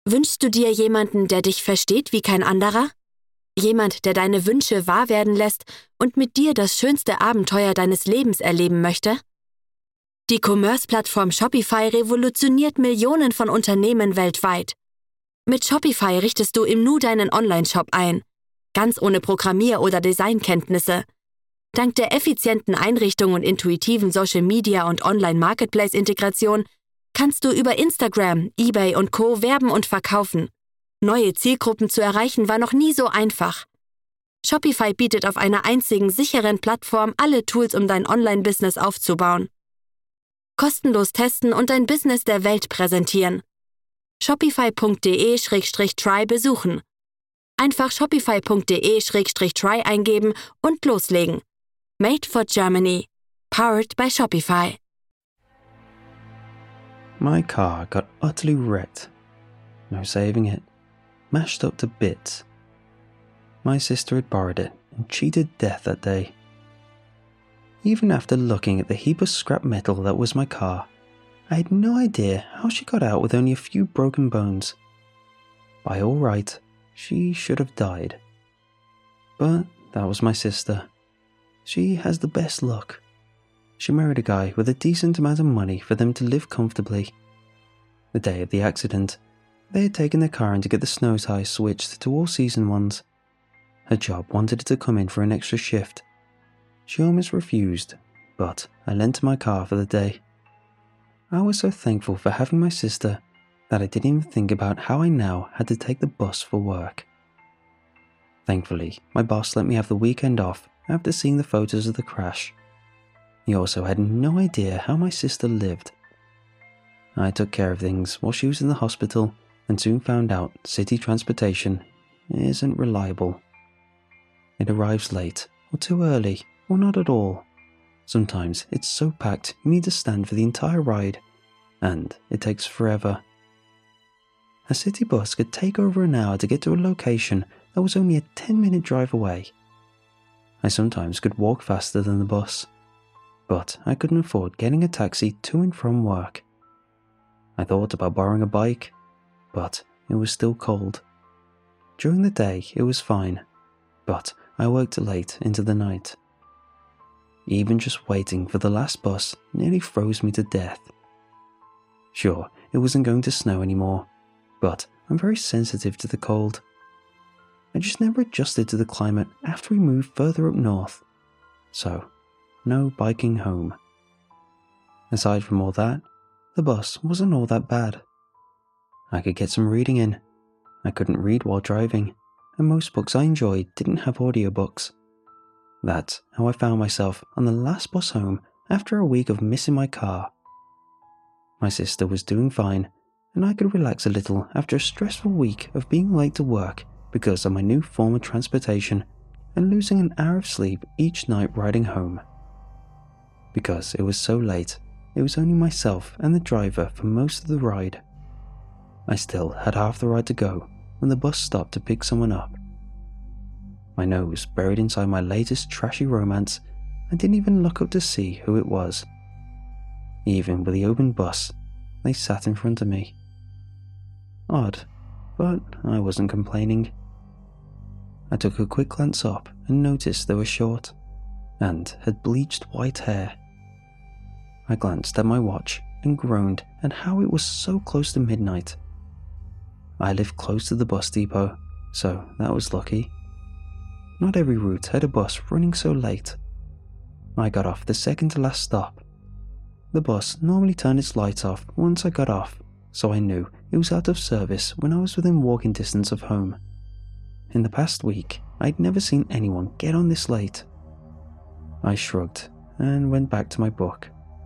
Wünschst du dir jemanden, der dich versteht wie kein anderer? Jemand, der deine Wünsche wahr werden lässt und mit dir das schönste Abenteuer deines Lebens erleben möchte? Die Commerce-Plattform Shopify revolutioniert Millionen von Unternehmen weltweit. Mit Shopify richtest du im Nu deinen Online-Shop ein, ganz ohne Programmier- oder Designkenntnisse. Dank der effizienten Einrichtung und intuitiven Social-Media- und Online-Marketplace-Integration kannst du über Instagram, eBay und Co. werben und verkaufen. Neue Zielgruppen zu erreichen war noch nie so einfach. Shopify bietet auf einer einzigen sicheren Plattform alle Tools, um dein Online-Business aufzubauen. Kostenlos testen und dein Business der Welt präsentieren. Shopify.de/try besuchen. Einfach shopify.de/try eingeben und loslegen. Made for Germany. Powered by Shopify. My car got utterly wrecked. No saving it. Mashed up to bits. My sister had borrowed it and cheated death that day. Even after looking at the heap of scrap metal that was my car, I had no idea how she got out with only a few broken bones. By all right, she should have died. But that was my sister. She has the best luck. She married a guy with a decent amount of money for them to live comfortably. The day of the accident, they had taken their car in to get the snow tires switched to all-season ones. Her job wanted her to come in for an extra shift. She almost refused, but I lent her my car for the day. I was so thankful for having my sister that I didn't even think about how I now had to take the bus for work. Thankfully, my boss let me have the weekend off after seeing the photos of the crash. He also had no idea how my sister lived. I took care of things while she was in the hospital and soon found out city transportation isn't reliable. It arrives late, or too early, or not at all. Sometimes it's so packed you need to stand for the entire ride, and it takes forever. A city bus could take over an hour to get to a location that was only a 10-minute drive away. I sometimes could walk faster than the bus, but I couldn't afford getting a taxi to and from work. I thought about borrowing a bike, but it was still cold. During the day it was fine, but I worked late into the night. Even just waiting for the last bus nearly froze me to death. Sure, it wasn't going to snow anymore, but I'm very sensitive to the cold. I just never adjusted to the climate after we moved further up north. So, no biking home. Aside from all that, the bus wasn't all that bad. I could get some reading in. I couldn't read while driving, and most books I enjoyed didn't have audiobooks. That's how I found myself on the last bus home after a week of missing my car. My sister was doing fine, and I could relax a little after a stressful week of being late to work because of my new form of transportation and losing an hour of sleep each night riding home. Because it was so late, it was only myself and the driver for most of the ride. I still had half the ride to go when the bus stopped to pick someone up. My nose buried inside my latest trashy romance, I didn't even look up to see who it was. Even with the open bus, they sat in front of me. Odd, but I wasn't complaining. I took a quick glance up and noticed they were short, and had bleached white hair. I glanced at my watch and groaned at how it was so close to midnight. I lived close to the bus depot, so that was lucky. Not every route had a bus running so late. I got off the second to last stop. The bus normally turned its lights off once I got off, so I knew it was out of service when I was within walking distance of home. In the past week, I'd never seen anyone get on this late. I shrugged and went back to my book.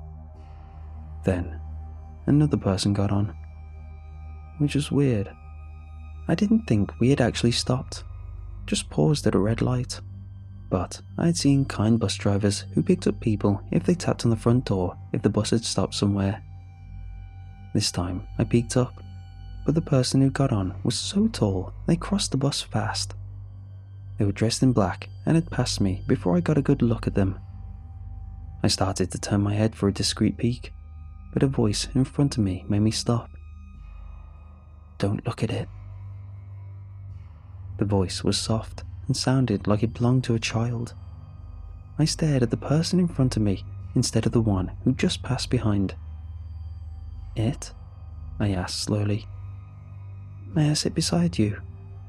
Then, another person got on, which was weird. I didn't think we had actually stopped, just paused at a red light. But I had seen kind bus drivers who picked up people if they tapped on the front door if the bus had stopped somewhere. This time I peeked up, but the person who got on was so tall they crossed the bus fast. They were dressed in black and had passed me before I got a good look at them. I started to turn my head for a discreet peek, but a voice in front of me made me stop. Don't look at it." The voice was soft and sounded like it belonged to a child. I stared at the person in front of me instead of the one who just passed behind. "It?" I asked slowly. "May I sit beside you?"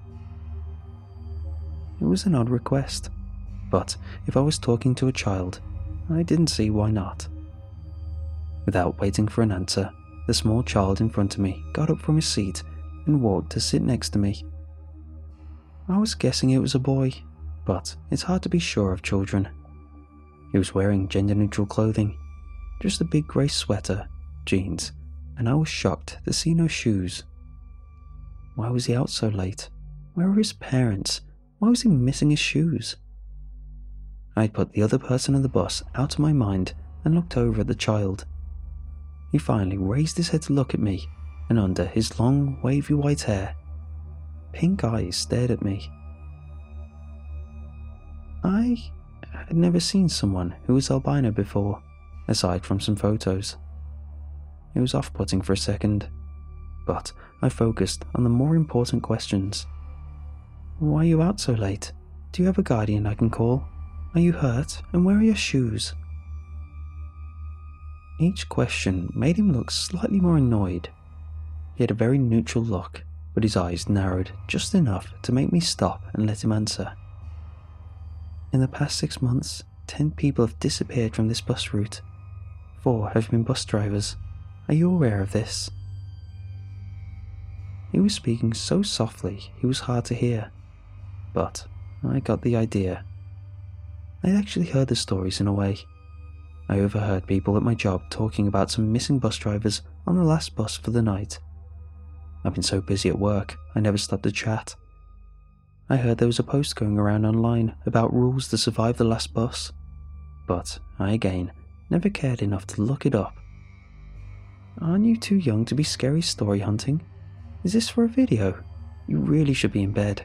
It was an odd request, but if I was talking to a child, I didn't see why not. Without waiting for an answer, the small child in front of me got up from his seat and walked to sit next to me. I was guessing it was a boy, but it's hard to be sure of children. He was wearing gender-neutral clothing, just a big grey sweater, jeans, and I was shocked to see no shoes. Why was he out so late? Where were his parents? Why was he missing his shoes? I'd put the other person on the bus out of my mind and looked over at the child. He finally raised his head to look at me, and under his long, wavy white hair, pink eyes stared at me. I had never seen someone who was albino before, aside from some photos. It was off-putting for a second, but I focused on the more important questions. "Why are you out so late? Do you have a guardian I can call? Are you hurt? And where are your shoes?" Each question made him look slightly more annoyed. He had a very neutral look, but his eyes narrowed just enough to make me stop and let him answer. "In the past 6 months, 10 people have disappeared from this bus route. 4 have been bus drivers. Are you aware of this?" He was speaking so softly he was hard to hear, but I got the idea. I'd actually heard the stories in a way. I overheard people at my job talking about some missing bus drivers on the last bus for the night. I've been so busy at work, I never stopped to chat. I heard there was a post going around online about rules to survive the last bus, but I again never cared enough to look it up. Aren't you too young to be scary story hunting? Is this for a video? You really should be in bed.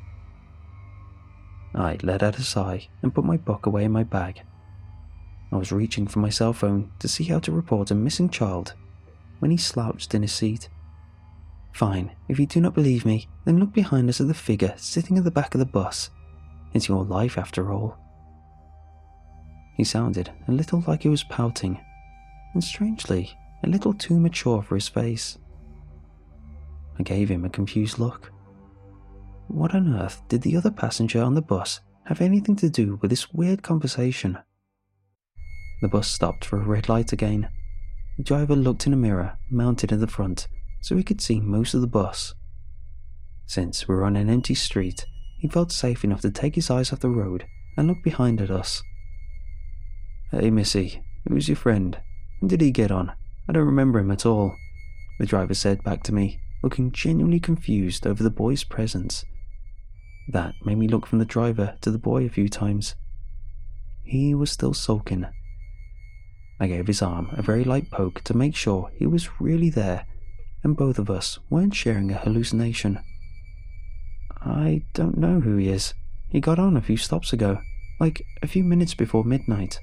I let out a sigh and put my book away in my bag. I was reaching for my cell phone to see how to report a missing child when he slouched in his seat. "Fine, if you do not believe me, then look behind us at the figure sitting at the back of the bus. It's your life after all." He sounded a little like he was pouting, and strangely, a little too mature for his face. I gave him a confused look. What on earth did the other passenger on the bus have anything to do with this weird conversation? The bus stopped for a red light again. The driver looked in a mirror mounted at the front so he could see most of the bus. Since we were on an empty street, he felt safe enough to take his eyes off the road and look behind at us. "Hey Missy, who's your friend? When did he get on? I don't remember him at all," the driver said back to me, looking genuinely confused over the boy's presence. That made me look from the driver to the boy a few times. He was still sulking. I gave his arm a very light poke to make sure he was really there and both of us weren't sharing a hallucination. "I don't know who he is. He got on a few stops ago, like a few minutes before midnight."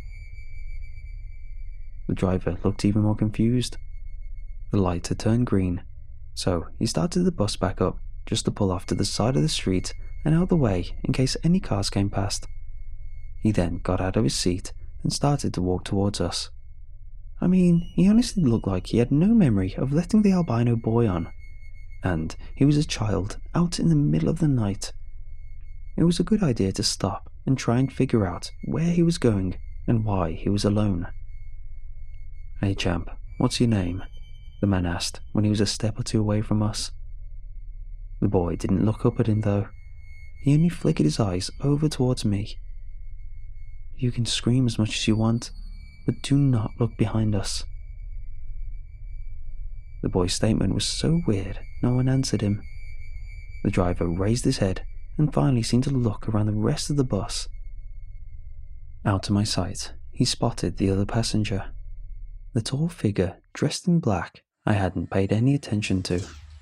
The driver looked even more confused. The light had turned green, so he started the bus back up just to pull off to the side of the street and out of the way in case any cars came past. He then got out of his seat and started to walk towards us. I mean, he honestly looked like he had no memory of letting the albino boy on, and he was a child out in the middle of the night. It was a good idea to stop and try and figure out where he was going and why he was alone. "Hey champ, what's your name?" the man asked when he was a step or two away from us. The boy didn't look up at him though. He only flickered his eyes over towards me. "You can scream as much as you want, but do not look behind us." The boy's statement was so weird, no one answered him. The driver raised his head and finally seemed to look around the rest of the bus. Out of my sight, he spotted the other passenger. The tall figure, dressed in black, I hadn't paid any attention to.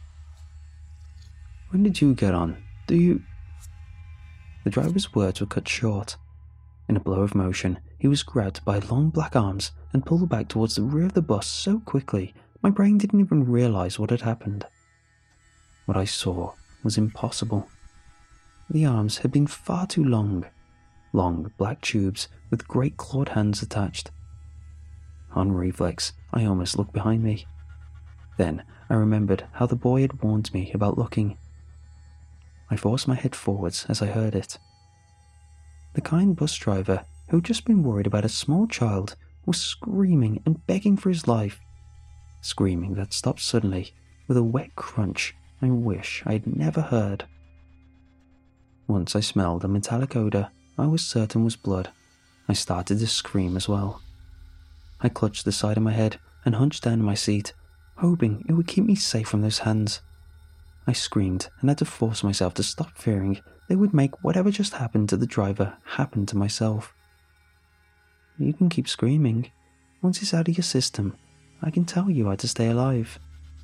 "When did you get on? Do you—" The driver's words were cut short. In a blow of motion, he was grabbed by long black arms and pulled back towards the rear of the bus so quickly, my brain didn't even realize what had happened. What I saw was impossible. The arms had been far too long black tubes with great clawed hands attached. On reflex, I almost looked behind me. Then I remembered how the boy had warned me about looking. I forced my head forwards as I heard it. The kind bus driver, who had just been worried about a small child, was screaming and begging for his life. Screaming that stopped suddenly with a wet crunch I wish I had never heard. Once I smelled a metallic odor I was certain was blood, I started to scream as well. I clutched the side of my head and hunched down in my seat, hoping it would keep me safe from those hands. I screamed and had to force myself to stop fearing they would make whatever just happened to the driver happen to myself. You can keep screaming. Once it's out of your system, I can tell you how to stay alive.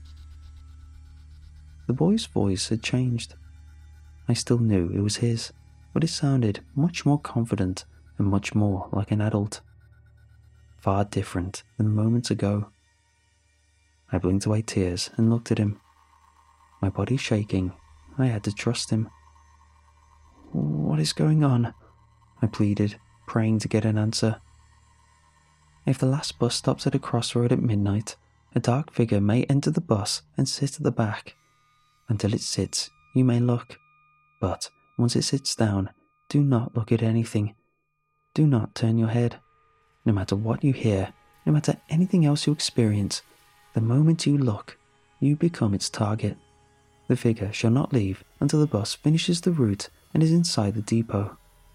The boy's voice had changed. I still knew it was his, but it sounded much more confident and much more like an adult. Far different than moments ago. I blinked away tears and looked at him. My body shaking, I had to trust him. What is going on? I pleaded, praying to get an answer. If the last bus stops at a crossroad at midnight, a dark figure may enter the bus and sit at the back. Until it sits, you may look, but once it sits down, do not look at anything. Do not turn your head. No matter what you hear, no matter anything else you experience, the moment you look, you become its target. The figure shall not leave until the bus finishes the route and is inside the depot.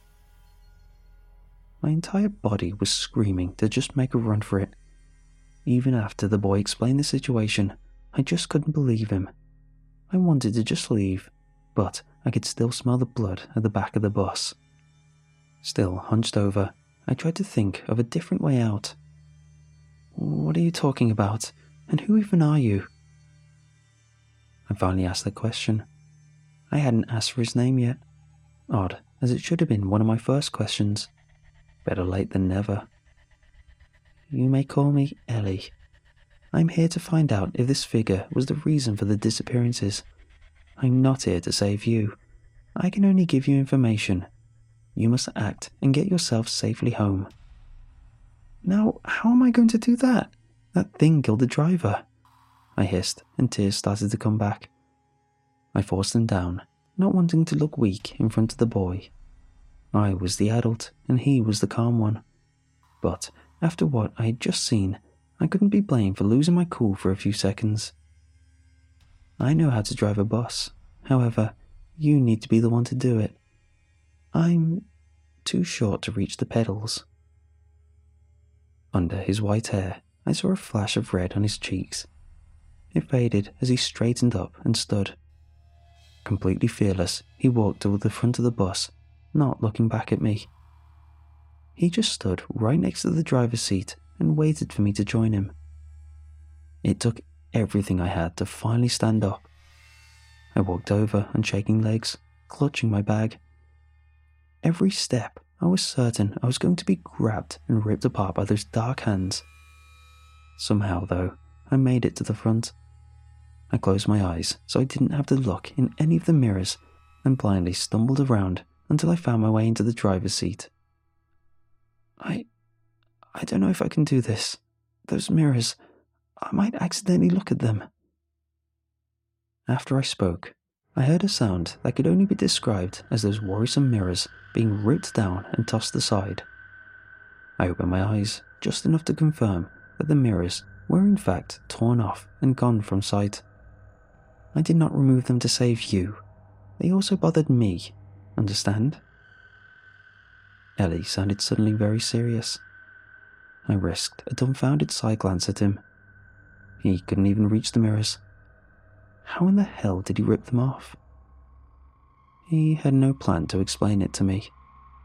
My entire body was screaming to just make a run for it. Even after the boy explained the situation, I just couldn't believe him. I wanted to just leave, but I could still smell the blood at the back of the bus. Still hunched over, I tried to think of a different way out. What are you talking about? And who even are you? I finally asked the question. I hadn't asked for his name yet. Odd, as it should have been one of my first questions. Better late than never. You may call me Ellie. I'm here to find out if this figure was the reason for the disappearances. I'm not here to save you. I can only give you information. You must act and get yourself safely home. Now, how am I going to do that? That thing killed the driver. I hissed, and tears started to come back. I forced them down, not wanting to look weak in front of the boy. I was the adult, and he was the calm one. But after what I had just seen, I couldn't be blamed for losing my cool for a few seconds. I know how to drive a bus. However, you need to be the one to do it. I'm too short to reach the pedals. Under his white hair, I saw a flash of red on his cheeks. It faded as he straightened up and stood. Completely fearless, he walked toward the front of the bus, not looking back at me. He just stood right next to the driver's seat and waited for me to join him. It took everything I had to finally stand up. I walked over on shaking legs, clutching my bag. Every step, I was certain I was going to be grabbed and ripped apart by those dark hands. Somehow, though, I made it to the front. I closed my eyes so I didn't have to look in any of the mirrors and blindly stumbled around until I found my way into the driver's seat. I don't know if I can do this. Those mirrors, I might accidentally look at them. After I spoke, I heard a sound that could only be described as those worrisome mirrors being ripped down and tossed aside. I opened my eyes just enough to confirm that the mirrors were in fact torn off and gone from sight. I did not remove them to save you. They also bothered me, understand? Ellie sounded suddenly very serious. I risked a dumbfounded side glance at him. He couldn't even reach the mirrors. How in the hell did he rip them off? He had no plan to explain it to me.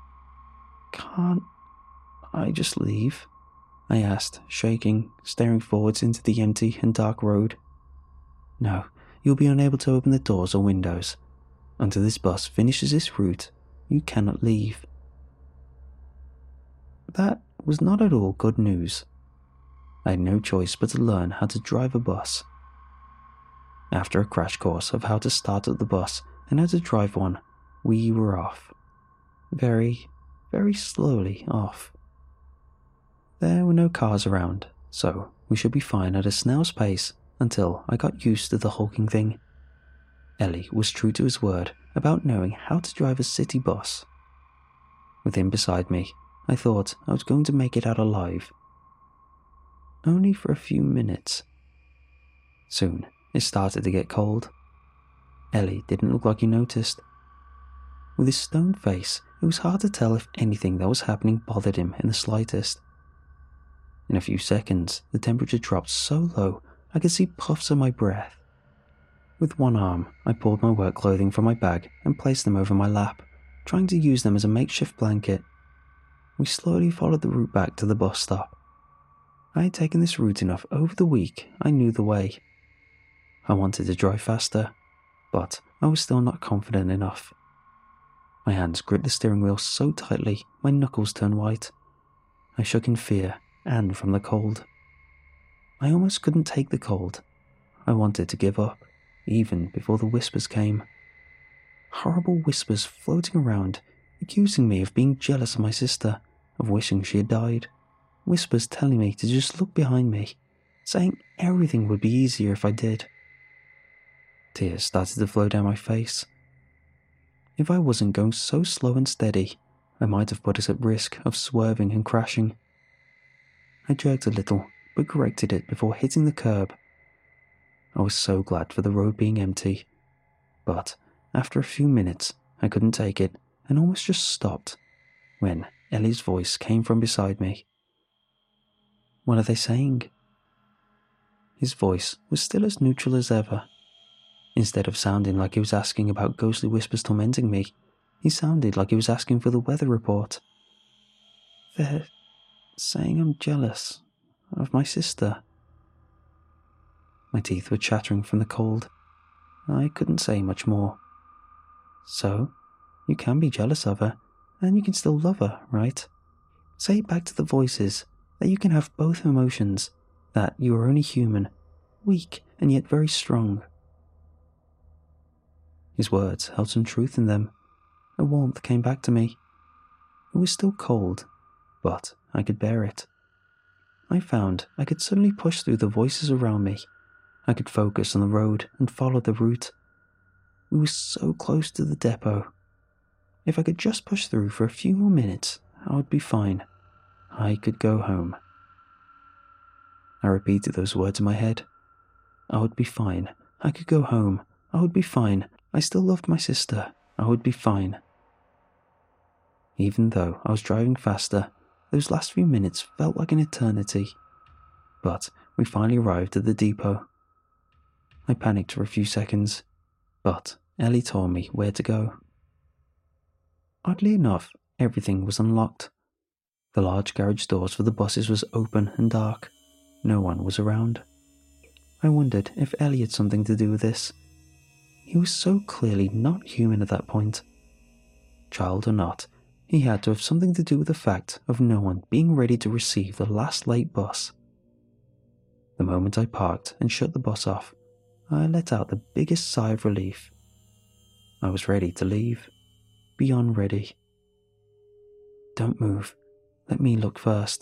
Can't I just leave? I asked, shaking, staring forwards into the empty and dark road. No, you'll be unable to open the doors or windows. Until this bus finishes its route, you cannot leave. That was not at all good news. I had no choice but to learn how to drive a bus. After a crash course of how to start up the bus and how to drive one, we were off. Very, very slowly off. There were no cars around, so we should be fine at a snail's pace until I got used to the hulking thing. Ellie was true to his word about knowing how to drive a city bus. With him beside me, I thought I was going to make it out alive. Only for a few minutes. Soon, it started to get cold. Ellie didn't look like he noticed. With his stone face, it was hard to tell if anything that was happening bothered him in the slightest. In a few seconds, the temperature dropped so low I could see puffs of my breath. With one arm, I pulled my work clothing from my bag and placed them over my lap, trying to use them as a makeshift blanket. We slowly followed the route back to the bus stop. I had taken this route enough over the week I knew the way. I wanted to drive faster, but I was still not confident enough. My hands gripped the steering wheel so tightly my knuckles turned white. I shook in fear and from the cold. I almost couldn't take the cold. I wanted to give up, even before the whispers came. Horrible whispers floating around, accusing me of being jealous of my sister, of wishing she had died. Whispers telling me to just look behind me, saying everything would be easier if I did. Tears started to flow down my face. If I wasn't going so slow and steady, I might have put us at risk of swerving and crashing. I jerked a little, but corrected it before hitting the curb. I was so glad for the road being empty, but after a few minutes, I couldn't take it and almost just stopped when Ellie's voice came from beside me. "What are they saying?" His voice was still as neutral as ever. Instead of sounding like he was asking about ghostly whispers tormenting me, he sounded like he was asking for the weather report. "They're saying I'm jealous of my sister." My teeth were chattering from the cold. I couldn't say much more. "So, you can be jealous of her, and you can still love her, right? Say it back to the voices, that you can have both emotions, that you are only human, weak and yet very strong." His words held some truth in them. A warmth came back to me. It was still cold, but I could bear it. I found I could suddenly push through the voices around me. I could focus on the road and follow the route. We were so close to the depot. If I could just push through for a few more minutes, I would be fine. I could go home. I repeated those words in my head. I would be fine. I could go home. I would be fine. I still loved my sister. I would be fine. Even though I was driving faster, those last few minutes felt like an eternity. But we finally arrived at the depot. I panicked for a few seconds, but Ellie told me where to go. Oddly enough, everything was unlocked. The large garage doors for the buses was open and dark. No one was around. I wondered if Ellie had something to do with this. He was so clearly not human at that point. Child or not, he had to have something to do with the fact of no one being ready to receive the last late bus. The moment I parked and shut the bus off, I let out the biggest sigh of relief. I was ready to leave. Beyond ready. "Don't move. Let me look first."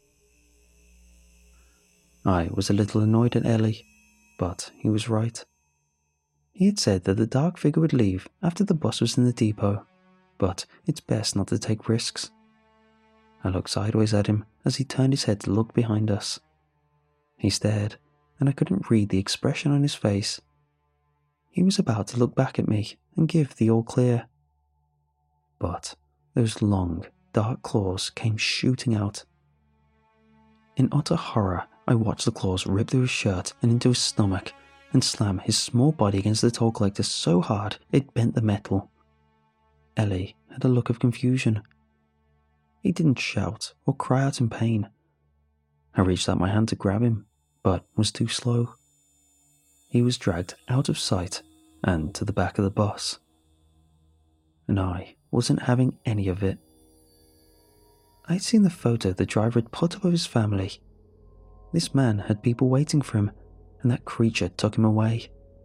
I was a little annoyed at Ellie, but he was right. He had said that the dark figure would leave after the bus was in the depot, but it's best not to take risks. I looked sideways at him as he turned his head to look behind us. He stared, and I couldn't read the expression on his face. He was about to look back at me and give the all clear. But those long, dark claws came shooting out. In utter horror, I watched the claws rip through his shirt and into his stomach and slam his small body against the toll collector so hard it bent the metal. Ellie had a look of confusion. He didn't shout or cry out in pain. I reached out my hand to grab him, but was too slow. He was dragged out of sight and to the back of the bus. And I wasn't having any of it. I'd seen the photo the driver had put up of his family. This man had people waiting for him, and that creature took him away.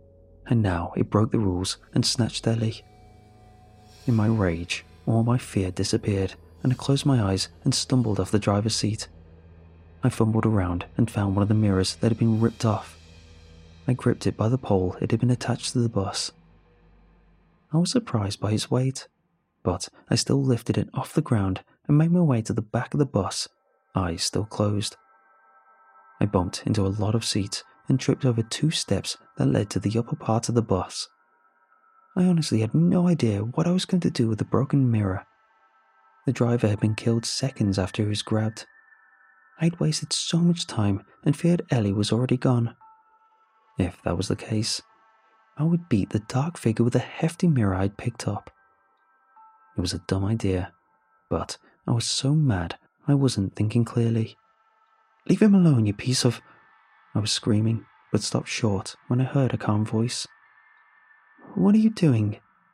and now it broke the rules and snatched Ellie. In my rage, all my fear disappeared, and I closed my eyes and stumbled off the driver's seat. I fumbled around and found one of the mirrors that had been ripped off. I gripped it by the pole it had been attached to the bus. I was surprised by its weight, but I still lifted it off the ground and made my way to the back of the bus, eyes still closed. I bumped into a lot of seats and tripped over 2 steps that led to the upper part of the bus. I honestly had no idea what I was going to do with the broken mirror. The driver had been killed seconds after he was grabbed. I'd wasted so much time and feared Ellie was already gone. If that was the case, I would beat the dark figure with a hefty mirror I'd picked up. It was a dumb idea, but I was so mad I wasn't thinking clearly. "Leave him alone, you piece of—" I was screaming, but stopped short when I heard a calm voice. "What are you doing?"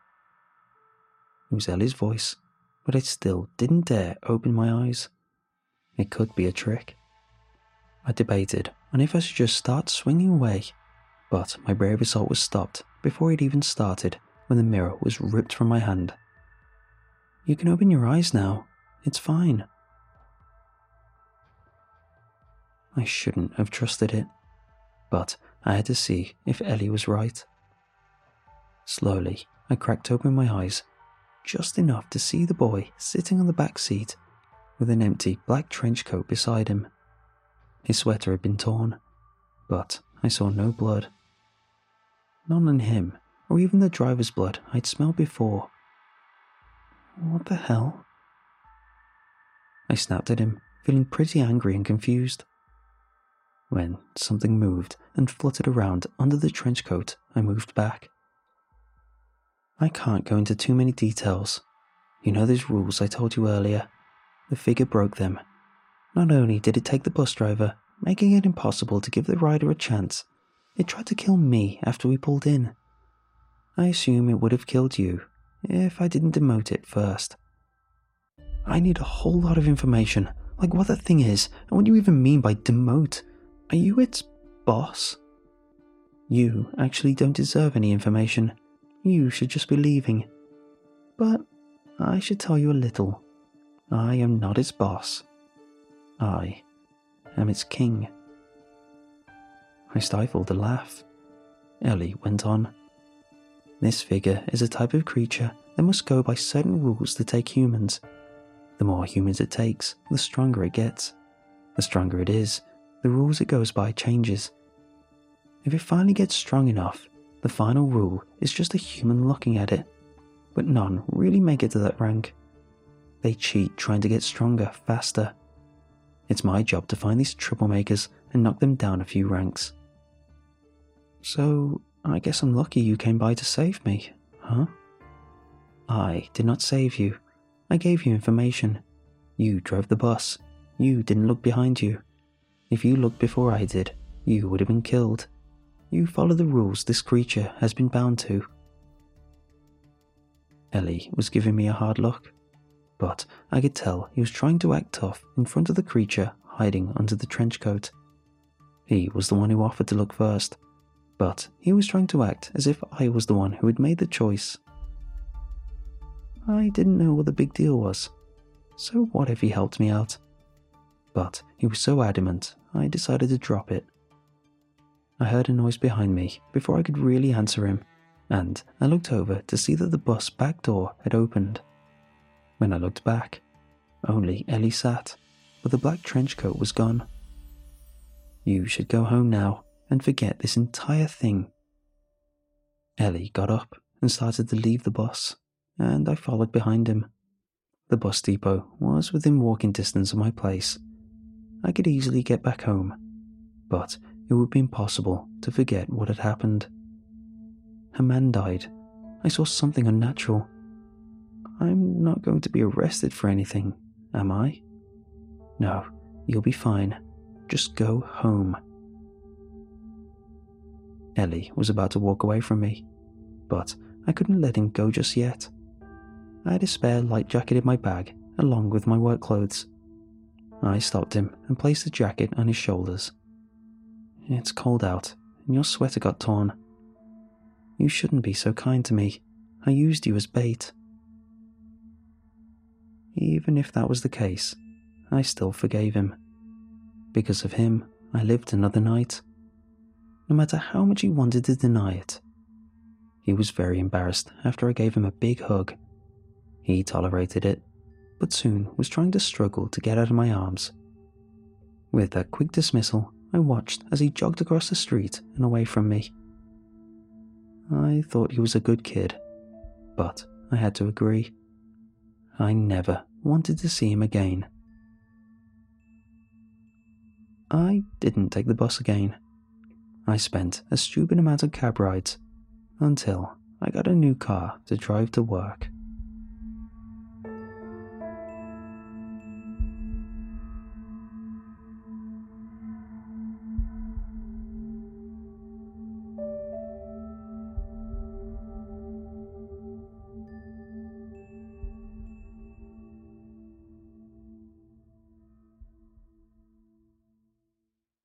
It was Ellie's voice, but I still didn't dare open my eyes. It could be a trick. I debated on if I should just start swinging away, but my brave assault was stopped before it even started when the mirror was ripped from my hand. "You can open your eyes now. It's fine." I shouldn't have trusted it, but I had to see if Ellie was right. Slowly, I cracked open my eyes, just enough to see the boy sitting on the back seat with an empty black trench coat beside him. His sweater had been torn, but I saw no blood. None on him, or even the driver's blood I'd smelled before. What the hell? I snapped at him, feeling pretty angry and confused. When something moved and fluttered around under the trench coat, I moved back. I can't go into too many details. You know those rules I told you earlier? The figure broke them. Not only did it take the bus driver, making it impossible to give the rider a chance, it tried to kill me after we pulled in. I assume it would have killed you if I didn't demote it first. I need a whole lot of information, like what that thing is and what you even mean by demote. Are you its boss? You actually don't deserve any information. You should just be leaving. But I should tell you a little. I am not its boss. I am its king. I stifled a laugh. Ellie went on. This figure is a type of creature that must go by certain rules to take humans. The more humans it takes, the stronger it gets. The stronger it is, the rules it goes by changes. If it finally gets strong enough, the final rule is just a human looking at it. But none really make it to that rank. They cheat trying to get stronger, faster. It's my job to find these troublemakers and knock them down a few ranks. So, I guess I'm lucky you came by to save me, huh? I did not save you. I gave you information. You drove the bus. You didn't look behind you. If you looked before I did, you would have been killed. You follow the rules this creature has been bound to. Ellie was giving me a hard look, but I could tell he was trying to act tough in front of the creature hiding under the trench coat. He was the one who offered to look first, but he was trying to act as if I was the one who had made the choice. I didn't know what the big deal was, so what if he helped me out? But he was so adamant, I decided to drop it. I heard a noise behind me before I could really answer him, and I looked over to see that the bus back door had opened. When I looked back, only Ellie sat, but the black trench coat was gone. You should go home now and forget this entire thing. Ellie got up and started to leave the bus, and I followed behind him. The bus depot was within walking distance of my place. I could easily get back home, but it would be impossible to forget what had happened. A man died. I saw something unnatural. I'm not going to be arrested for anything, am I? No, you'll be fine. Just go home. Ellie was about to walk away from me, but I couldn't let him go just yet. I had a spare light jacket in my bag, along with my work clothes. I stopped him and placed the jacket on his shoulders. It's cold out, and your sweater got torn. You shouldn't be so kind to me. I used you as bait." Even if that was the case, I still forgave him. Because of him, I lived another night. No matter how much he wanted to deny it. He was very embarrassed after I gave him a big hug. He tolerated it, but soon was trying to struggle to get out of my arms. With that quick dismissal, I watched as he jogged across the street and away from me. I thought he was a good kid, but I had to agree. I never wanted to see him again. I didn't take the bus again. I spent a stupid amount of cab rides until I got a new car to drive to work.